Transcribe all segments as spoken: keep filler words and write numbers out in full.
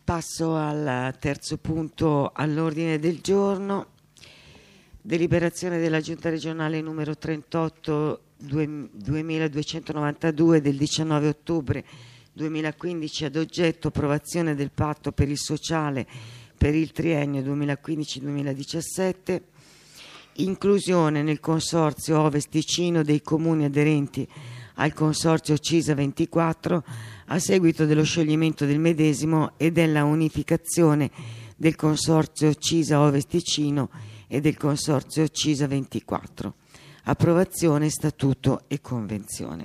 Passo al terzo punto all'ordine del giorno. Deliberazione della Giunta regionale numero trentotto duemiladuecentonovantadue del diciannove ottobre duemilaquindici, ad oggetto approvazione del patto per il sociale per il triennio duemilaquindici duemiladiciassette, inclusione nel consorzio Ovest Ticino dei comuni aderenti al consorzio CISA ventiquattro a seguito dello scioglimento del medesimo e della unificazione del consorzio CISA Ovest Ticino e del consorzio CISA ventiquattro. Approvazione, statuto e convenzione.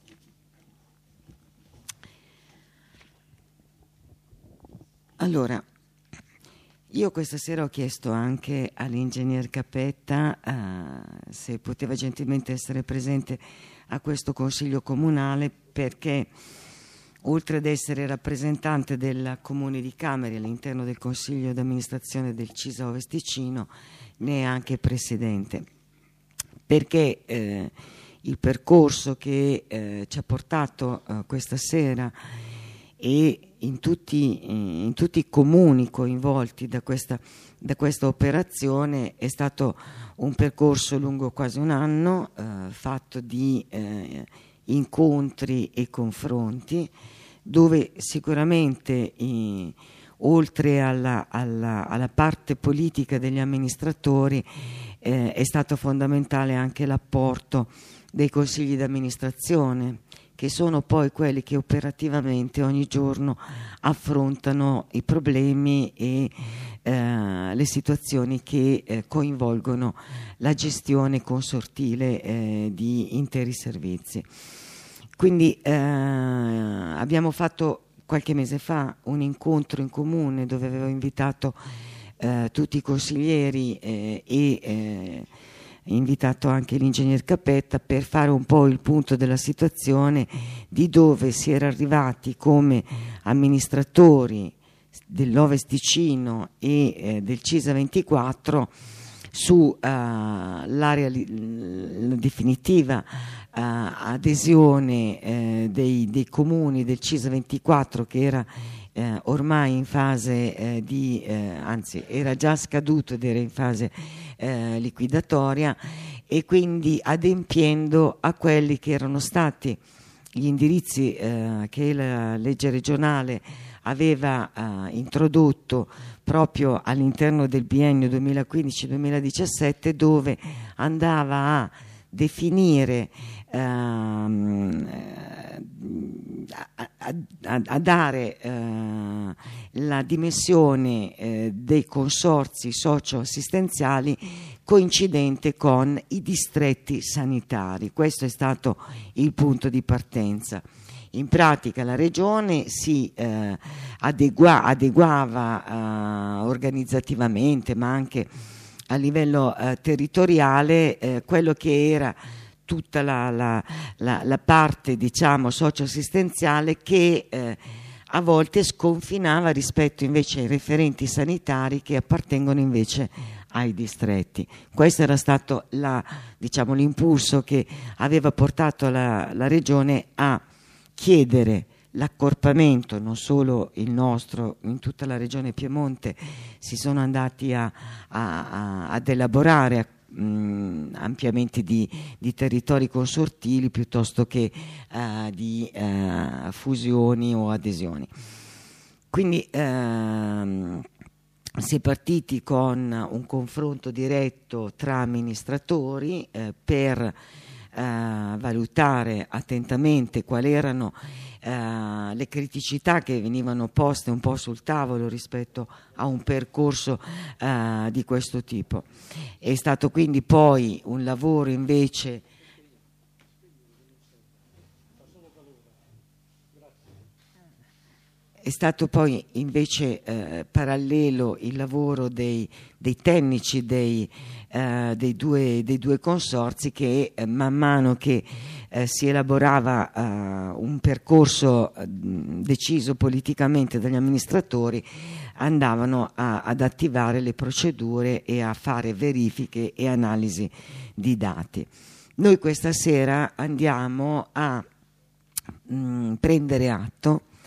Allora, io questa sera ho chiesto anche all'ingegner Capetta uh, se poteva gentilmente essere presente a questo consiglio comunale, perché oltre ad essere rappresentante del comune di Cameri all'interno del consiglio d'amministrazione del CISA Ovest Ticino, ne è anche presidente, perché eh, il percorso che eh, ci ha portato eh, questa sera e in tutti, in tutti i comuni coinvolti da questa, da questa operazione è stato un percorso lungo quasi un anno, eh, fatto di eh, incontri e confronti, dove sicuramente eh, oltre alla, alla, alla parte politica degli amministratori eh, è stato fondamentale anche l'apporto dei consigli d'amministrazione, che sono poi quelli che operativamente ogni giorno affrontano i problemi e eh, le situazioni che eh, coinvolgono la gestione consortile eh, di interi servizi. Quindi eh, abbiamo fatto qualche mese fa un incontro in comune dove avevo invitato eh, tutti i consiglieri eh, e eh, invitato anche l'ingegner Capetta per fare un po' il punto della situazione di dove si era arrivati come amministratori dell'Ovest Ticino e eh, del CISA ventiquattro su uh, l'area li- definitiva uh, adesione eh, dei, dei comuni del CISA ventiquattro, che era eh, ormai in fase eh, di eh, anzi era già scaduto ed era in fase eh, liquidatoria, e quindi adempiendo a quelli che erano stati gli indirizzi eh, che la legge regionale aveva eh, introdotto proprio all'interno del biennio duemilaquindici duemiladiciassette, dove andava a definire ehm, a, a, a dare eh, la dimensione eh, dei consorzi socio-assistenziali coincidente con i distretti sanitari. Questo è stato il punto di partenza. In pratica la regione si eh, adegua, adeguava eh, organizzativamente, ma anche a livello eh, territoriale, eh, quello che era tutta la, la, la, la parte, diciamo, socio-assistenziale, che eh, a volte sconfinava rispetto invece ai referenti sanitari che appartengono invece ai distretti. Questo era stato la, diciamo, l'impulso che aveva portato la, la regione a chiedere l'accorpamento, non solo il nostro, in tutta la regione Piemonte si sono andati a, a, a, ad elaborare mh, ampiamente di, di territori consortili piuttosto che uh, di uh, fusioni o adesioni. Quindi uh, si è partiti con un confronto diretto tra amministratori eh, per Uh, valutare attentamente quali erano uh, le criticità che venivano poste un po' sul tavolo rispetto a un percorso uh, di questo tipo. È stato quindi poi un lavoro invece È stato poi invece eh, parallelo il lavoro dei, dei tecnici dei, eh, dei, due, dei due consorzi che eh, man mano che eh, si elaborava eh, un percorso eh, deciso politicamente dagli amministratori, andavano a, ad attivare le procedure e a fare verifiche e analisi di dati. Noi questa sera andiamo a mh, prendere atto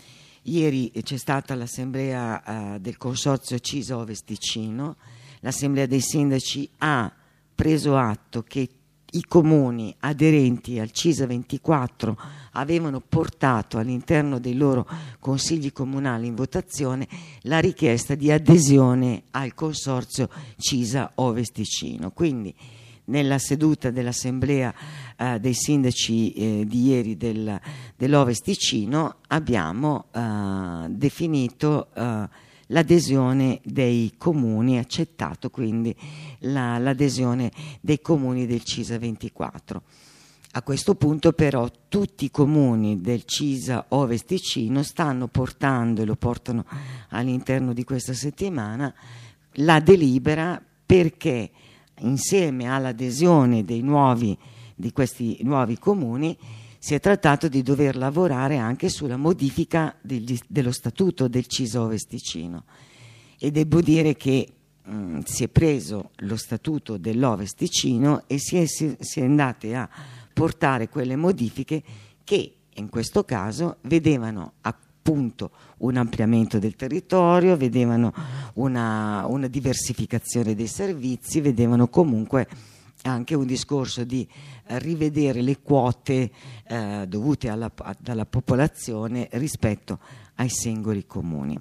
Ieri c'è stata l'assemblea uh, del consorzio CISA Ovest Ticino. L'assemblea dei sindaci ha preso atto che i comuni aderenti al CISA ventiquattro avevano portato all'interno dei loro consigli comunali in votazione la richiesta di adesione al consorzio CISA Ovest Ticino. Quindi nella seduta dell'assemblea eh, dei sindaci eh, di ieri del, dell'Ovest Ticino abbiamo eh, definito eh, l'adesione dei comuni, accettato quindi la, l'adesione dei comuni del CISA ventiquattro. A questo punto però tutti i comuni del CISA Ovest Ticino stanno portando, e lo portano all'interno di questa settimana, la delibera perché insieme all'adesione dei nuovi, di questi nuovi comuni si è trattato di dover lavorare anche sulla modifica degli, dello statuto del CISA Ovest Ticino, e devo dire che mh, si è preso lo statuto dell'Ovest Ticino e si è, si, si è andate a portare quelle modifiche che in questo caso vedevano appunto un ampliamento del territorio, vedevano una, una diversificazione dei servizi, vedevano comunque anche un discorso di eh, rivedere le quote eh, dovute alla, a, dalla popolazione rispetto ai singoli comuni.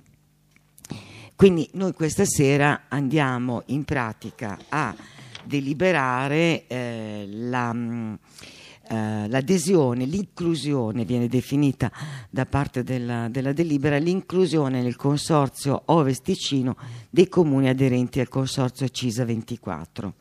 Quindi noi questa sera andiamo in pratica a deliberare eh, la, mh, eh, l'adesione, l'inclusione, viene definita da parte della, della delibera, l'inclusione nel consorzio Ovest Ticino dei comuni aderenti al consorzio CISA ventiquattro.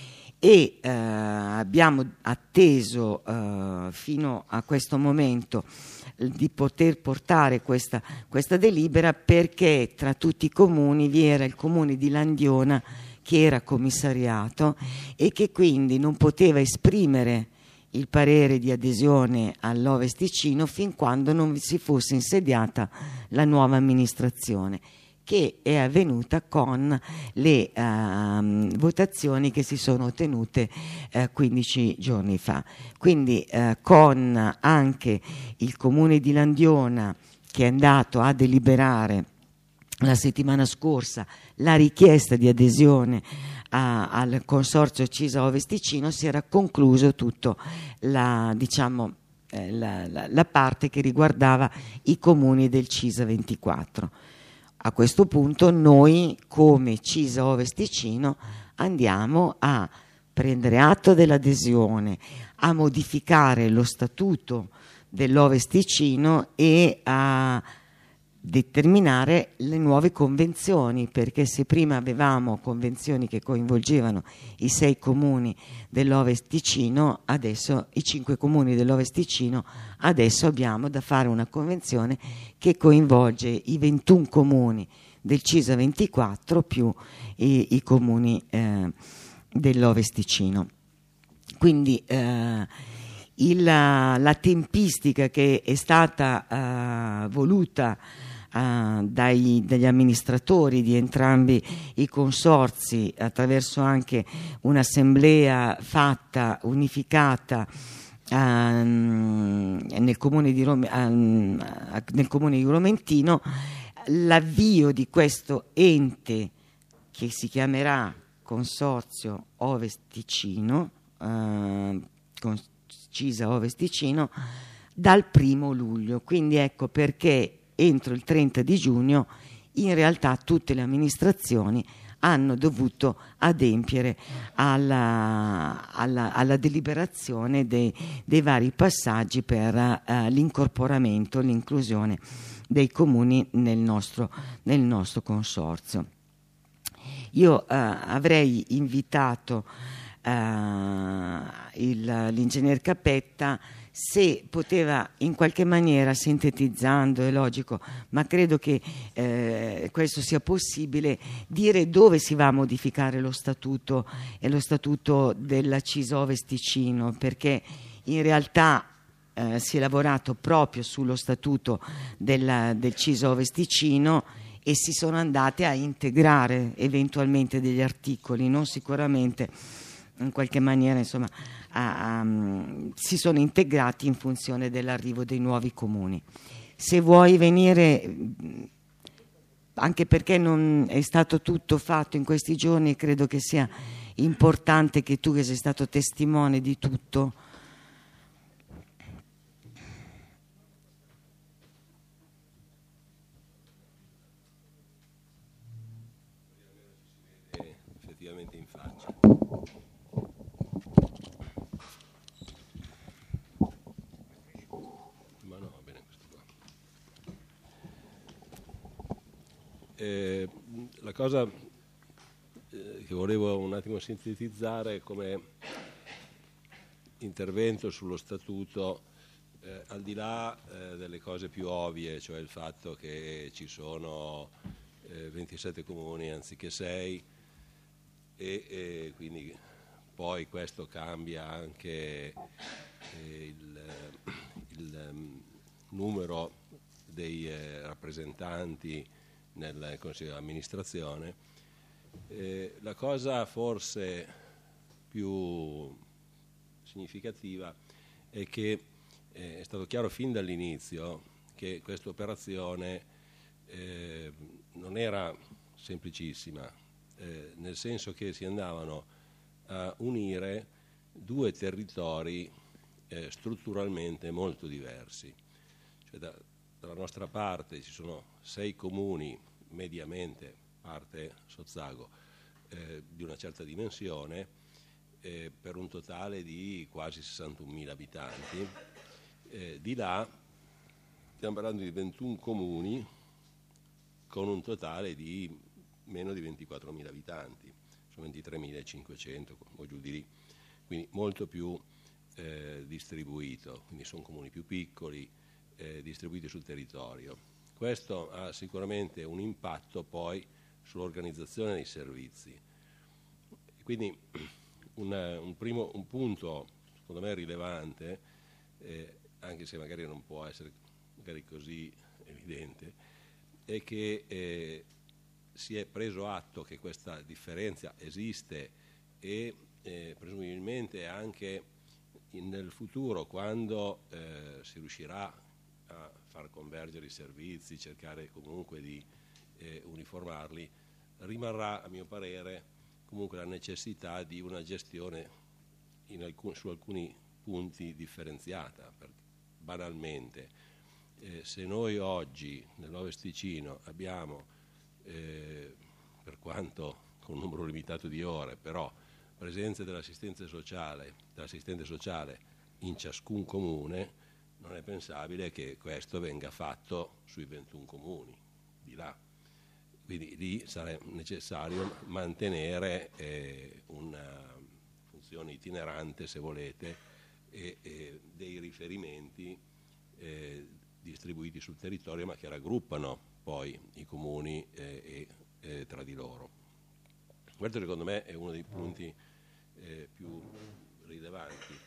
E eh, abbiamo atteso eh, fino a questo momento di poter portare questa, questa delibera perché tra tutti i comuni vi era il comune di Landiona che era commissariato e che quindi non poteva esprimere il parere di adesione all'Ovest Ticino fin quando non si fosse insediata la nuova amministrazione, che è avvenuta con le uh, votazioni che si sono tenute uh, quindici giorni fa. Quindi uh, con anche il comune di Landiona che è andato a deliberare la settimana scorsa la richiesta di adesione a, al consorzio CISA Ovest Ticino, si era concluso tutto la, diciamo, eh, la, la, la parte che riguardava i comuni del CISA ventiquattro. A questo punto noi come CISA Ovest Ticino andiamo a prendere atto dell'adesione, a modificare lo statuto dell'Ovest Ticino e a determinare le nuove convenzioni, perché se prima avevamo convenzioni che coinvolgevano i sei comuni dell'Ovest Ticino, adesso i cinque comuni dell'Ovest Ticino, adesso abbiamo da fare una convenzione che coinvolge i ventuno comuni del CISA ventiquattro più i, i comuni eh, dell'Ovest Ticino. Quindi eh, il, la tempistica che è stata eh, voluta Uh, dai, dagli amministratori di entrambi i consorzi attraverso anche un'assemblea fatta, unificata uh, nel, comune di Rome, uh, nel comune di Romentino, l'avvio di questo ente che si chiamerà Consorzio Ovest Ticino, uh, CISA Ovest Ticino, dal primo luglio. Quindi ecco perché entro il trenta di giugno in realtà tutte le amministrazioni hanno dovuto adempiere alla, alla, alla deliberazione dei, dei vari passaggi per uh, l'incorporamento, l'inclusione dei comuni nel nostro, nel nostro consorzio. Io uh, avrei invitato uh, il, l'ingegner Capetta se poteva in qualche maniera, sintetizzando, è logico, ma credo che eh, questo sia possibile, dire dove si va a modificare lo statuto e lo statuto della CISA Ovest Ticino, perché in realtà eh, si è lavorato proprio sullo statuto della, del CISA Ovest Ticino e si sono andate a integrare eventualmente degli articoli, non sicuramente in qualche maniera, insomma, a, a, si sono integrati in funzione dell'arrivo dei nuovi comuni. se vuoi venire, anche perché non è stato tutto fatto in questi giorni, credo che sia importante che tu, che sei stato testimone di tutto, effettivamente in faccia. Ma no, va bene questo qua. Eh, la cosa eh, che volevo un attimo sintetizzare come intervento sullo statuto, eh, al di là eh, delle cose più ovvie, cioè il fatto che ci sono eh, ventisette comuni anziché sei, e, e quindi poi questo cambia anche eh, il, il um, numero dei eh, rappresentanti nel Consiglio di amministrazione. Eh, la cosa forse più significativa è che eh, è stato chiaro fin dall'inizio che questa operazione eh, non era semplicissima, eh, nel senso che si andavano a unire due territori eh, strutturalmente molto diversi. Cioè da, dalla nostra parte ci sono sei comuni mediamente, parte Sozzago, eh, di una certa dimensione, eh, per un totale di quasi sessantunomila abitanti. Eh, di là stiamo parlando di ventuno comuni con un totale di meno di ventiquattromila abitanti, sono ventitremilacinquecento o giù di lì, quindi molto più eh, distribuito, quindi sono comuni più piccoli, eh, distribuiti sul territorio. Questo ha sicuramente un impatto poi sull'organizzazione dei servizi. Quindi una, un, primo, un punto secondo me rilevante, eh, anche se magari non può essere magari così evidente, è che eh, si è preso atto che questa differenza esiste e eh, presumibilmente anche in, nel futuro, quando eh, si riuscirà a far convergere i servizi, cercare comunque di eh, uniformarli, rimarrà a mio parere comunque la necessità di una gestione in alcun, su alcuni punti differenziata. Per, banalmente, eh, se noi oggi nell'Ovest Ticino abbiamo, eh, per quanto con un numero limitato di ore, però presenza dell'assistenza sociale, dell'assistente sociale in ciascun comune, non è pensabile che questo venga fatto sui ventuno comuni di là. Quindi lì sarà necessario mantenere eh, una funzione itinerante, se volete, e, e dei riferimenti eh, distribuiti sul territorio, ma che raggruppano poi i comuni eh, e, e tra di loro. Questo secondo me è uno dei punti eh, più rilevanti.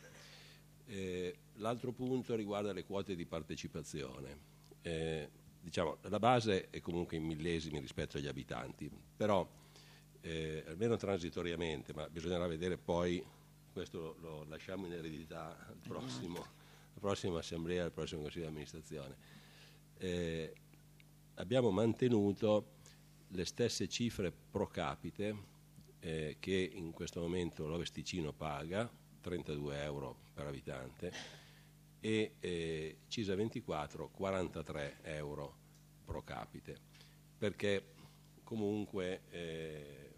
Eh, l'altro punto riguarda le quote di partecipazione. Eh, diciamo, la base è comunque in millesimi rispetto agli abitanti, però eh, almeno transitoriamente, ma bisognerà vedere poi, questo lo, lo lasciamo in eredità al prossimo, alla prossima assemblea, al prossimo consiglio di amministrazione. Eh, abbiamo mantenuto le stesse cifre pro capite eh, che in questo momento l'Ovest Ticino paga, trentadue euro per abitante, e eh, Cisa ventiquattro quarantatré euro pro capite, perché comunque eh,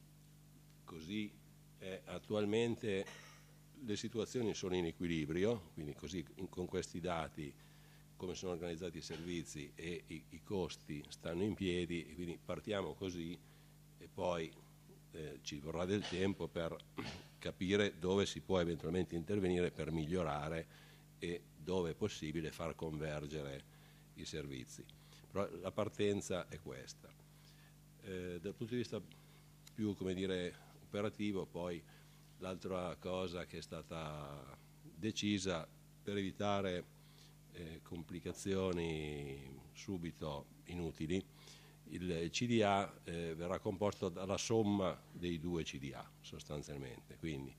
così eh, attualmente le situazioni sono in equilibrio, quindi così in, con questi dati come sono organizzati i servizi e i, i costi stanno in piedi, e quindi partiamo così e poi eh, ci vorrà del tempo per capire dove si può eventualmente intervenire per migliorare e dove è possibile far convergere i servizi. Però la partenza è questa. Eh, dal punto di vista più, come dire, operativo, poi l'altra cosa che è stata decisa per evitare eh, complicazioni subito inutili, il C D A eh, verrà composto dalla somma dei due C D A sostanzialmente, quindi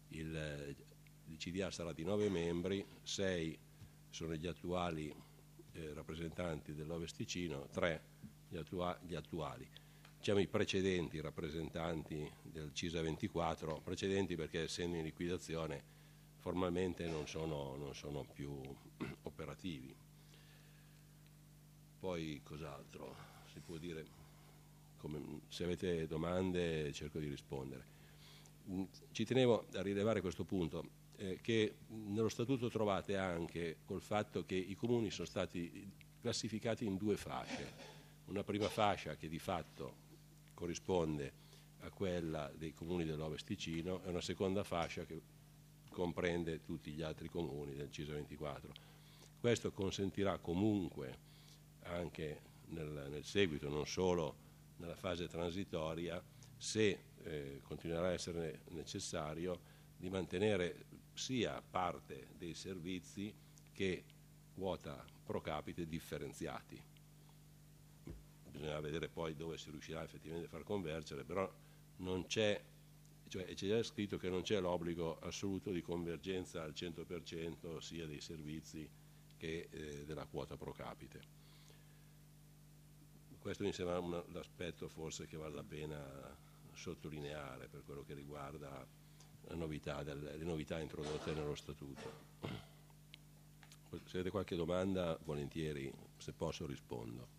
il, il C D A sarà di nove membri, sei sono gli attuali eh, rappresentanti dell'Ovest Ticino, tre gli, attua- gli attuali. Diciamo i precedenti rappresentanti del CISA ventiquattro, precedenti perché essendo in liquidazione formalmente non sono, non sono più operativi. Poi cos'altro si può dire? Come, se avete domande cerco di rispondere. Ci tenevo a rilevare questo punto, eh, che nello statuto trovate anche col fatto che i comuni sono stati classificati in due fasce, una prima fascia che di fatto corrisponde a quella dei comuni dell'Ovest Ticino e una seconda fascia che comprende tutti gli altri comuni del CISA ventiquattro. Questo consentirà comunque anche nel, nel seguito, non solo nella fase transitoria, se eh, continuerà a essere necessario, di mantenere sia parte dei servizi che quota pro capite differenziati. Bisogna vedere poi dove si riuscirà effettivamente a far convergere, però non c'è, cioè c'è già scritto che non c'è l'obbligo assoluto di convergenza al cento per cento sia dei servizi che eh, della quota pro capite. Questo mi sembra un, l'aspetto forse che vale la pena sottolineare per quello che riguarda la novità del, le novità introdotte nello Statuto. Se avete qualche domanda, volentieri, se posso rispondo.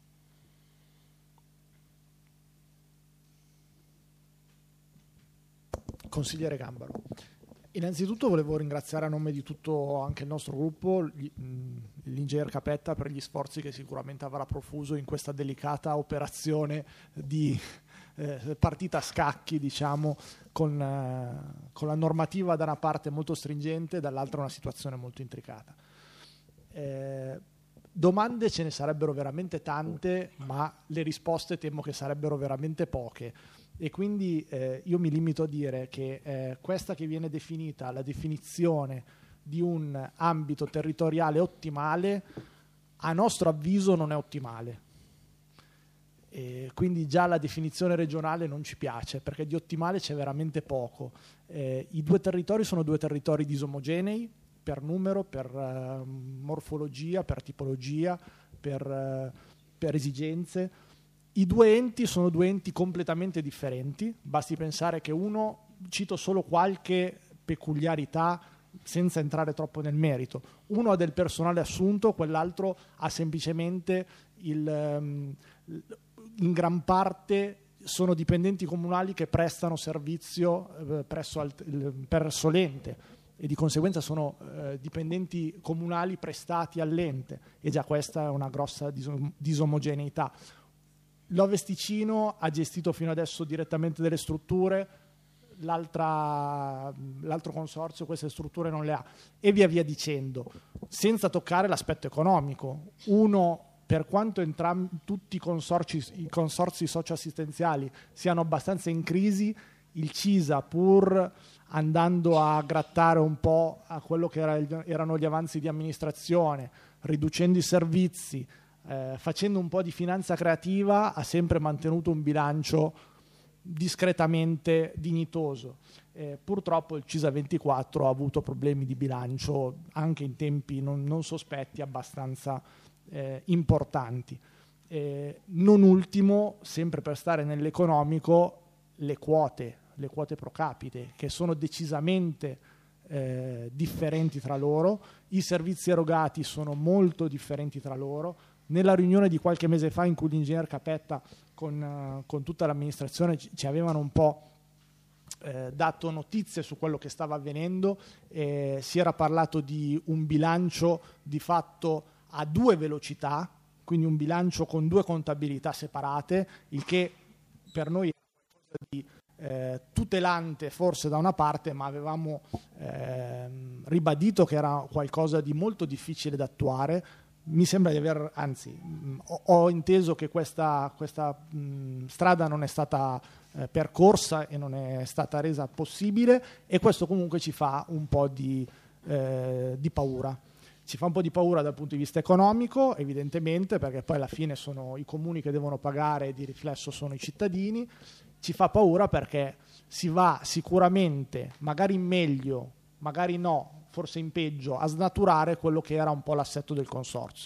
Consigliere Gambaro, innanzitutto volevo ringraziare a nome di tutto anche il nostro gruppo l'ingegner Capetta per gli sforzi che sicuramente avrà profuso in questa delicata operazione di eh, partita a scacchi, diciamo, con, eh, con la normativa da una parte molto stringente e dall'altra una situazione molto intricata. Eh, domande ce ne sarebbero veramente tante, ma le risposte temo che sarebbero veramente poche. E quindi eh, io mi limito a dire che eh, questa che viene definita la definizione di un ambito territoriale ottimale, a nostro avviso non è ottimale. E quindi già la definizione regionale non ci piace, perché di ottimale c'è veramente poco. Eh, I due territori sono due territori disomogenei, per numero, per eh, morfologia, per tipologia, per, eh, per esigenze. I due enti sono due enti completamente differenti, basti pensare che uno, cito solo qualche peculiarità senza entrare troppo nel merito, uno ha del personale assunto, quell'altro ha semplicemente il, in gran parte sono dipendenti comunali che prestano servizio presso, presso l'ente e di conseguenza sono eh, dipendenti comunali prestati all'ente e già questa è una grossa disom- disomogeneità. L'Ovest Ticino ha gestito fino adesso direttamente delle strutture, l'altra, l'altro consorzio queste strutture non le ha e via via dicendo, senza toccare l'aspetto economico. Uno, per quanto entrambi tutti i consorzi, i consorzi socioassistenziali siano abbastanza in crisi, il CISA, pur andando a grattare un po' a quello che era il, erano gli avanzi di amministrazione, riducendo i servizi, Eh, facendo un po' di finanza creativa, ha sempre mantenuto un bilancio discretamente dignitoso. Eh, purtroppo il CISA ventiquattro ha avuto problemi di bilancio anche in tempi non, non sospetti, abbastanza eh, importanti. Eh, non ultimo, sempre per stare nell'economico, le quote, le quote pro capite, che sono decisamente eh, differenti tra loro, i servizi erogati sono molto differenti tra loro. Nella riunione di qualche mese fa in cui l'ingegner Capetta con, uh, con tutta l'amministrazione ci, ci avevano un po' eh, dato notizie su quello che stava avvenendo, eh, si era parlato di un bilancio di fatto a due velocità, quindi un bilancio con due contabilità separate, il che per noi è qualcosa di eh, tutelante forse da una parte, ma avevamo eh, ribadito che era qualcosa di molto difficile da attuare. Mi sembra di aver, anzi, mh, ho, ho inteso che questa, questa mh, strada non è stata eh, percorsa e non è stata resa possibile e questo comunque ci fa un po' di, eh, di paura. Ci fa un po' di paura dal punto di vista economico, evidentemente, perché poi alla fine sono i comuni che devono pagare e di riflesso sono i cittadini. Ci fa paura perché si va sicuramente, magari in meglio, magari no, forse in peggio, a snaturare quello che era un po' l'assetto del consorzio.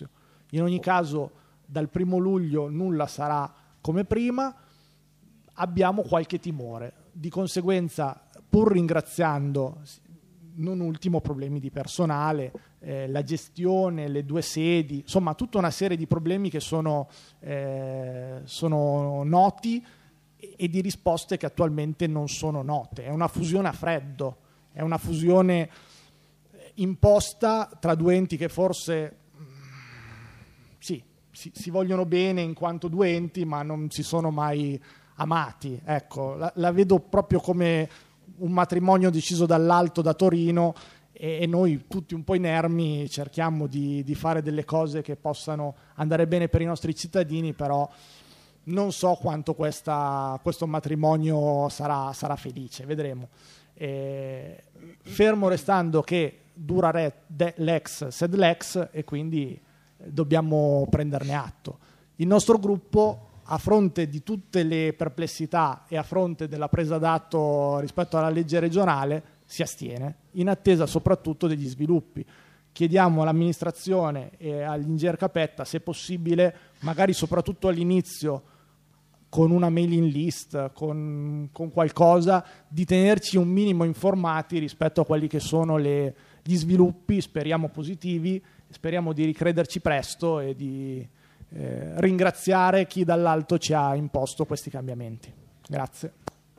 In ogni caso dal primo luglio nulla sarà come prima, abbiamo qualche timore, di conseguenza pur ringraziando, non ultimo, problemi di personale, eh, la gestione, le due sedi, insomma tutta una serie di problemi che sono, eh, sono noti e di risposte che attualmente non sono note. È una fusione a freddo, è una fusione imposta tra due enti che forse sì, si, si vogliono bene in quanto due enti, ma non si sono mai amati. Ecco, la, la vedo proprio come un matrimonio deciso dall'alto, da Torino, e, e noi tutti un po' inermi cerchiamo di, di fare delle cose che possano andare bene per i nostri cittadini, però non so quanto questa, questo matrimonio sarà, sarà felice, vedremo. E, fermo restando che dura re, de, lex sed lex, e quindi dobbiamo prenderne atto. Il nostro gruppo, a fronte di tutte le perplessità e a fronte della presa d'atto rispetto alla legge regionale, si astiene, in attesa soprattutto degli sviluppi. Chiediamo all'amministrazione e all'Ingegner Capetta, se possibile, magari soprattutto all'inizio, con una mailing list, con, con qualcosa, di tenerci un minimo informati rispetto a quelli che sono le, gli sviluppi, speriamo positivi, speriamo di ricrederci presto e di eh, ringraziare chi dall'alto ci ha imposto questi cambiamenti. Grazie.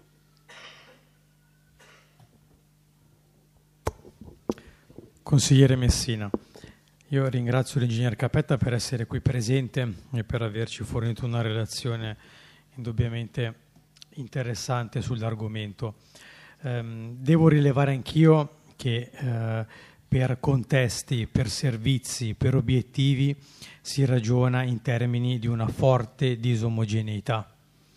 Consigliere Messina, io ringrazio l'Ingegner Capetta per essere qui presente e per averci fornito una relazione indubbiamente interessante sull'argomento. Um, devo rilevare anch'io che uh, per contesti, per servizi, per obiettivi si ragiona in termini di una forte disomogeneità.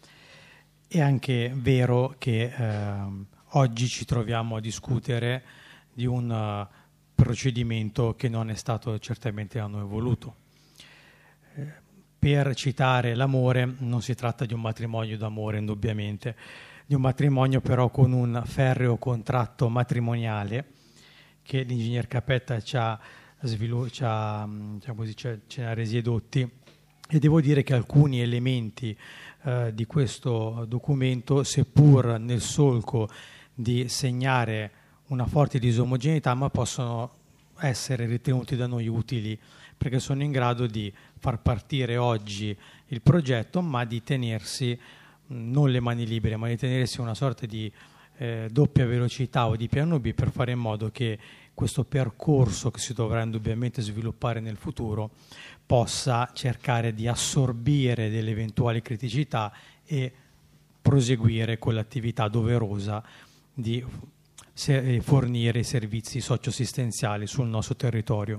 È anche vero che uh, oggi ci troviamo a discutere di un uh, procedimento che non è stato certamente a noi voluto. Eh, per citare l'amore, non si tratta di un matrimonio d'amore indubbiamente, di un matrimonio però con un ferreo contratto matrimoniale che l'Ingegner Capetta ci ha, svilu- ci ha, diciamo così, ce ne ha resi edotti, e devo dire che alcuni elementi eh, di questo documento, seppur nel solco di segnare una forte disomogeneità, ma possono essere ritenuti da noi utili perché sono in grado di far partire oggi il progetto, ma di tenersi non le mani libere, ma di tenersi una sorta di eh, doppia velocità o di piano B per fare in modo che questo percorso che si dovrà indubbiamente sviluppare nel futuro possa cercare di assorbire delle eventuali criticità e proseguire con l'attività doverosa di fornire i servizi socioassistenziali sul nostro territorio.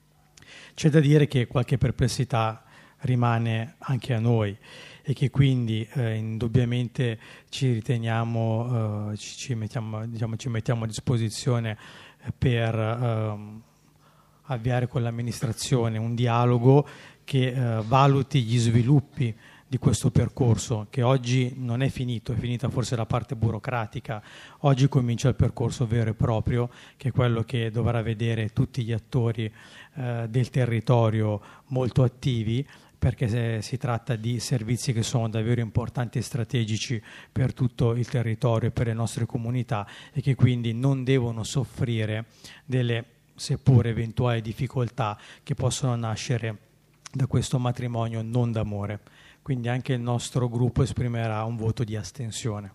C'è da dire che qualche perplessità rimane anche a noi e che quindi eh, indubbiamente ci riteniamo, eh, ci, ci, mettiamo, diciamo, ci mettiamo a disposizione per eh, avviare con l'amministrazione un dialogo che eh, valuti gli sviluppi di questo percorso, che oggi non è finito, è finita forse la parte burocratica, oggi comincia il percorso vero e proprio, che è quello che dovrà vedere tutti gli attori eh, del territorio molto attivi, perché se, si tratta di servizi che sono davvero importanti e strategici per tutto il territorio e per le nostre comunità, e che quindi non devono soffrire delle seppur eventuali difficoltà che possono nascere da questo matrimonio non d'amore. Quindi anche il nostro gruppo esprimerà un voto di astensione.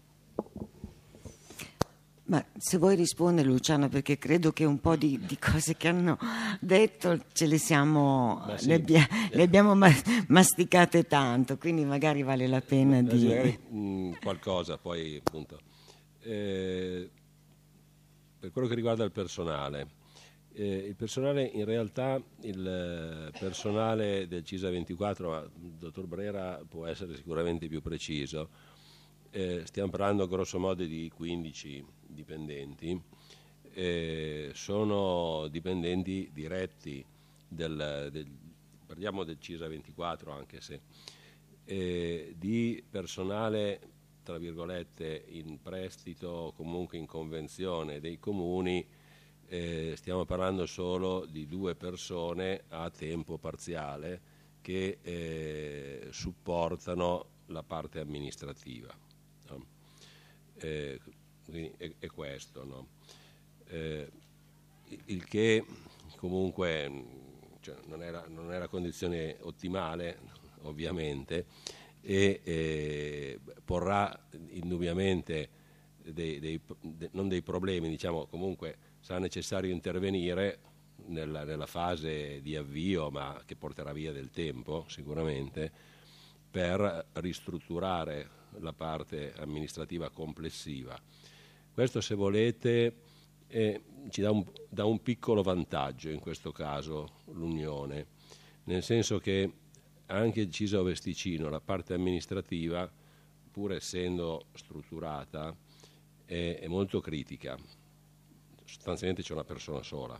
Ma se vuoi rispondere, Luciano, perché credo che un po' di, di cose che hanno detto ce le siamo sì. le, abbia, le abbiamo masticate tanto, quindi magari vale la pena Ma, di magari, mh, qualcosa poi appunto eh, per quello che riguarda il personale. Eh, il personale, in realtà il personale del CISA ventiquattro, ma il dottor Brera può essere sicuramente più preciso, eh, stiamo parlando grosso modo di quindici dipendenti, eh, sono dipendenti diretti del, del, parliamo del CISA ventiquattro, anche se eh, di personale tra virgolette in prestito o comunque in convenzione dei comuni. eh, stiamo parlando solo di due persone a tempo parziale che eh, supportano la parte amministrativa, no? eh, quindi è, è questo, no? eh, il che comunque, cioè, non era, non era condizione ottimale ovviamente, e eh, porrà indubbiamente dei, dei, de, non dei problemi, diciamo, comunque sarà necessario intervenire nella, nella fase di avvio, ma che porterà via del tempo sicuramente, per ristrutturare la parte amministrativa complessiva. Questo, se volete, eh, ci dà un, dà un piccolo vantaggio in questo caso l'Unione, nel senso che anche il CISA Ovesticino, la parte amministrativa, pur essendo strutturata, è, è molto critica. Sostanzialmente c'è una persona sola.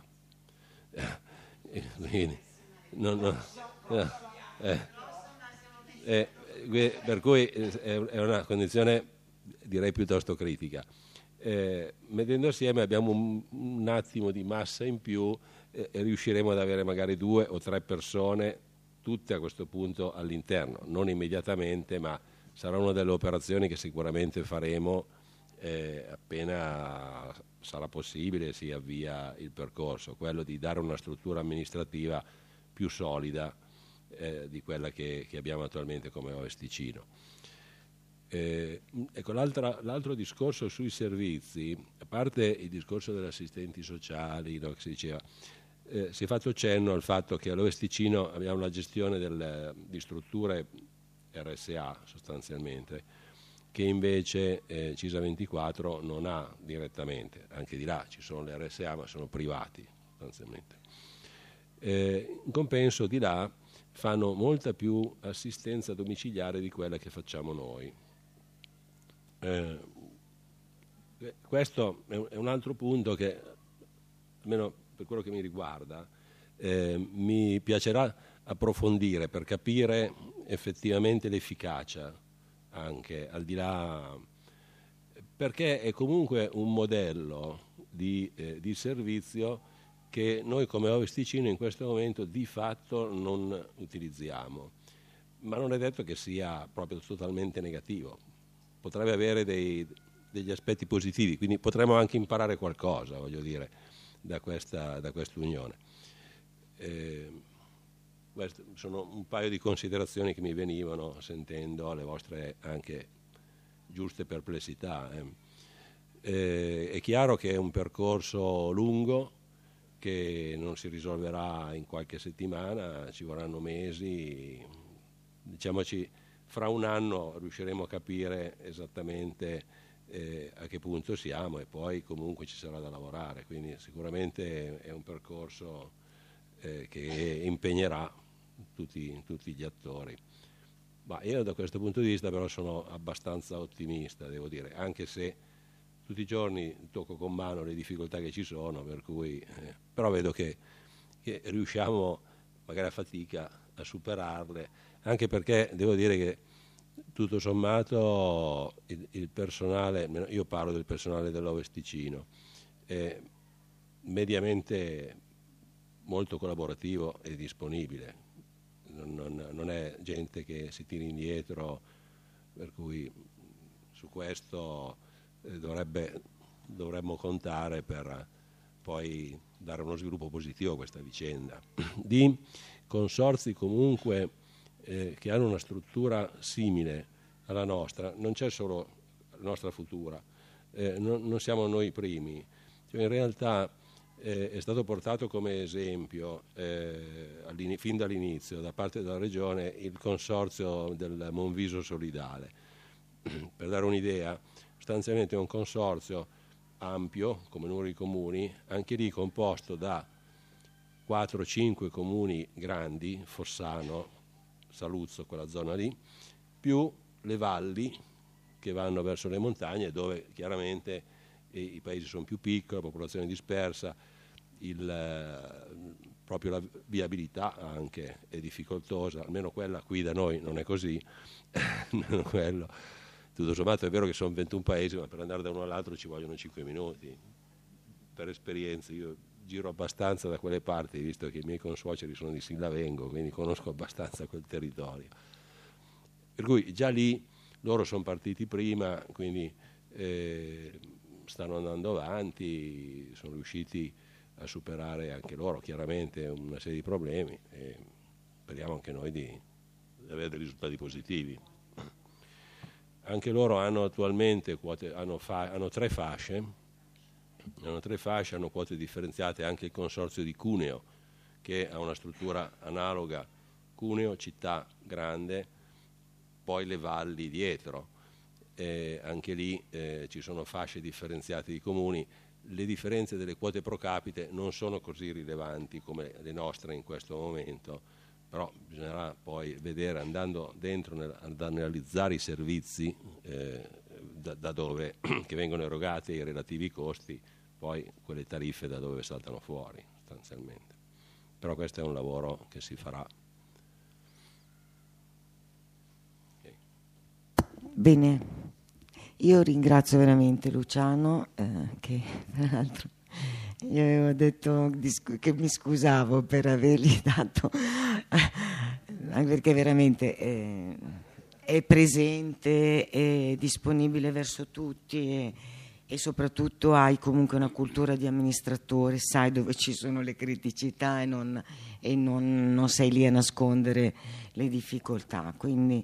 Quindi, non, non, eh, eh, eh, per cui è una condizione, direi, piuttosto critica. Eh, mettendo assieme abbiamo un, un attimo di massa in più eh, e riusciremo ad avere magari due o tre persone tutte a questo punto all'interno, non immediatamente, ma sarà una delle operazioni che sicuramente faremo eh, appena sarà possibile, si avvia il percorso, quello di dare una struttura amministrativa più solida eh, di quella che, che abbiamo attualmente come Ovesticino. Eh, ecco, l'altro discorso sui servizi, a parte il discorso degli assistenti sociali, no, che si diceva, eh, si è fatto cenno al fatto che all'Ovesticino abbiamo la gestione del, di strutture R S A sostanzialmente, che invece eh, CISA ventiquattro non ha direttamente. Anche di là ci sono le R S A, ma sono privati sostanzialmente. Eh, in compenso di là fanno molta più assistenza domiciliare di quella che facciamo noi. Eh, questo è un altro punto che, almeno per quello che mi riguarda, eh, mi piacerà approfondire per capire effettivamente l'efficacia, anche al di là, perché è comunque un modello di, eh, di servizio che noi come Ovesticino in questo momento di fatto non utilizziamo, ma non è detto che sia proprio totalmente negativo, potrebbe avere dei, degli aspetti positivi, quindi potremmo anche imparare qualcosa, voglio dire, da questa, da questa unione. Eh, queste sono un paio di considerazioni che mi venivano sentendo le vostre anche giuste perplessità. Eh. Eh, è chiaro che è un percorso lungo, che non si risolverà in qualche settimana, ci vorranno mesi, diciamoci fra un anno riusciremo a capire esattamente eh, a che punto siamo, e poi comunque ci sarà da lavorare, quindi sicuramente è un percorso eh, che impegnerà tutti, tutti gli attori. Ma io da questo punto di vista però sono abbastanza ottimista, devo dire, anche se tutti i giorni tocco con mano le difficoltà che ci sono, per cui, eh, però vedo che, che riusciamo magari a fatica a superarle, anche perché devo dire che tutto sommato il, il personale, io parlo del personale dell'Ovesticino, è mediamente molto collaborativo e disponibile, non, non, non è gente che si tira indietro, per cui su questo Dovrebbe, dovremmo contare per poi dare uno sviluppo positivo a questa vicenda. Di consorzi comunque eh, che hanno una struttura simile alla nostra, non c'è solo la nostra futura, eh, non, non siamo noi i primi, cioè, in realtà eh, è stato portato come esempio eh, fin dall'inizio da parte della Regione il consorzio del Monviso Solidale. Per dare un'idea, sostanzialmente è un consorzio ampio come numero di comuni, anche lì composto da quattro cinque comuni grandi, Fossano, Saluzzo, quella zona lì, più le valli che vanno verso le montagne, dove chiaramente eh, i paesi sono più piccoli, la popolazione dispersa, il, eh, proprio la viabilità anche è difficoltosa, almeno quella qui da noi non è così. Quello. Tutto sommato è vero che sono ventuno paesi, ma per andare da uno all'altro ci vogliono cinque minuti, per esperienza, io giro abbastanza da quelle parti, visto che i miei consuoceri sono di Sillavengo, quindi conosco abbastanza quel territorio. Per cui già lì loro sono partiti prima, quindi eh, stanno andando avanti, sono riusciti a superare anche loro chiaramente una serie di problemi e speriamo anche noi di, di avere dei risultati positivi. Anche loro hanno attualmente quote, hanno, fa, hanno tre fasce, hanno tre fasce, hanno quote differenziate, anche il consorzio di Cuneo, che ha una struttura analoga, Cuneo, città grande, poi le valli dietro, eh, anche lì eh, ci sono fasce differenziate di comuni. Le differenze delle quote pro capite non sono così rilevanti come le nostre in questo momento, però bisognerà poi vedere, andando dentro nel, ad analizzare i servizi eh, da, da dove che vengono erogati e i relativi costi, poi quelle tariffe da dove saltano fuori sostanzialmente. Però questo è un lavoro che si farà. Okay. Bene, io ringrazio veramente Luciano, eh, che tra l'altro io avevo detto che mi scusavo per avergli dato, anche perché veramente è, è presente, è disponibile verso tutti e, e soprattutto hai comunque una cultura di amministratore, sai dove ci sono le criticità e non, e non, non sei lì a nascondere le difficoltà. Quindi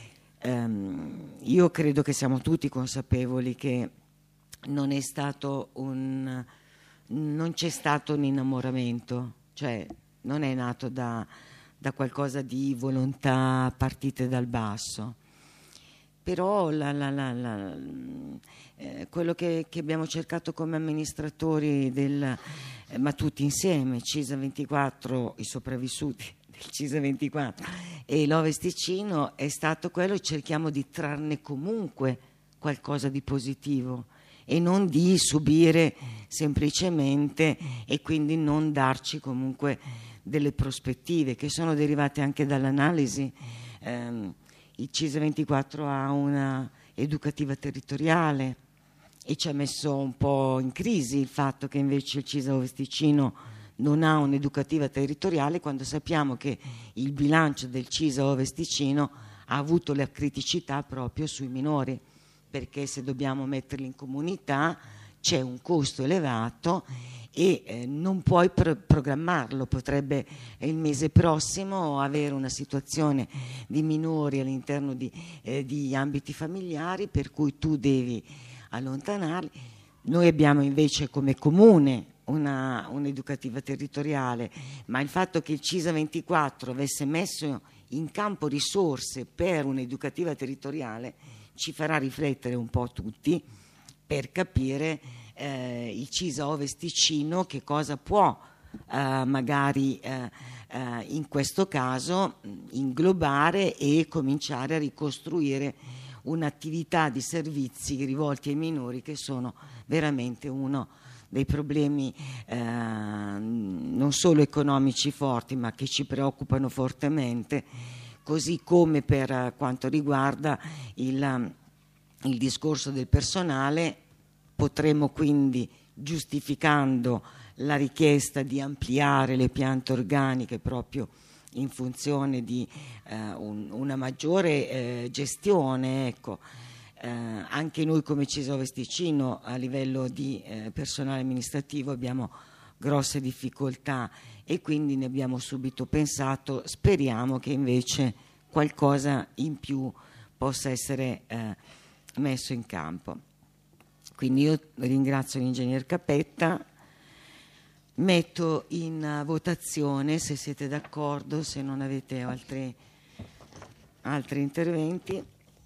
ehm, io credo che siamo tutti consapevoli che non è stato un... non c'è stato un innamoramento, cioè non è nato da, da qualcosa di volontà partite dal basso, però la, la, la, la, eh, quello che, che abbiamo cercato come amministratori del, eh, ma tutti insieme, CISA ventiquattro, i sopravvissuti del CISA ventiquattro e l'Ovest Ticino, è stato quello, cerchiamo di trarne comunque qualcosa di positivo e non di subire semplicemente e quindi non darci comunque delle prospettive che sono derivate anche dall'analisi. Eh, il CISA ventiquattro ha una educativa territoriale e ci ha messo un po' in crisi il fatto che invece il CISA Ovest Ticino non ha un'educativa territoriale, quando sappiamo che il bilancio del CISA Ovest Ticino ha avuto la criticità proprio sui minori, perché se dobbiamo metterli in comunità c'è un costo elevato e eh, non puoi pro- programmarlo. Potrebbe eh, il mese prossimo avere una situazione di minori all'interno di, eh, di ambiti familiari per cui tu devi allontanarli. Noi abbiamo invece come comune una, un'educativa territoriale, ma il fatto che il CISA ventiquattro avesse messo in campo risorse per un'educativa territoriale ci farà riflettere un po' tutti per capire eh, il CISA Ovest Ticino che cosa può eh, magari eh, eh, in questo caso inglobare e cominciare a ricostruire un'attività di servizi rivolti ai minori che sono veramente uno dei problemi eh, non solo economici forti ma che ci preoccupano fortemente, così come per quanto riguarda il, il discorso del personale. Potremmo quindi, giustificando la richiesta di ampliare le piante organiche proprio in funzione di eh, un, una maggiore eh, gestione, ecco, eh, anche noi come CISA Ovest Ticino a livello di eh, personale amministrativo abbiamo grosse difficoltà e quindi ne abbiamo subito pensato, speriamo che invece qualcosa in più possa essere eh, messo in campo. Quindi io ringrazio l'ingegner Capetta, metto in votazione, se siete d'accordo, se non avete altri, altri interventi,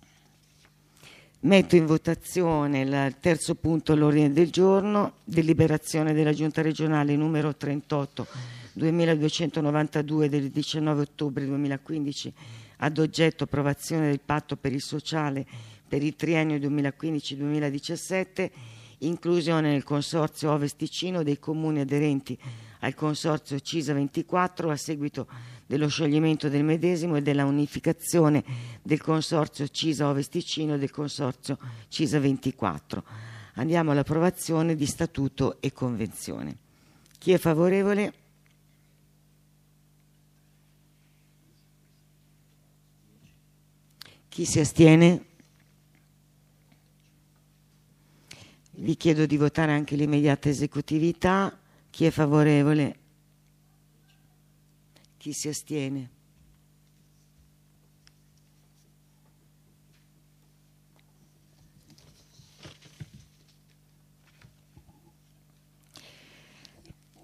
metto in votazione il terzo punto all'ordine del giorno, deliberazione della Giunta regionale numero trentotto duemiladuecentonovantadue del diciannove ottobre duemilaquindici ad oggetto approvazione del patto per il sociale per il triennio duemilaquindici duemiladiciassette, inclusione nel consorzio Ovest Ticino dei comuni aderenti al consorzio CISA ventiquattro a seguito dello scioglimento del medesimo e della unificazione del consorzio CISA Ovest Ticino e del consorzio CISA ventiquattro. Andiamo all'approvazione di statuto e convenzione. Chi è favorevole? Chi si astiene? Vi chiedo di votare anche l'immediata esecutività. Chi è favorevole? Chi si astiene?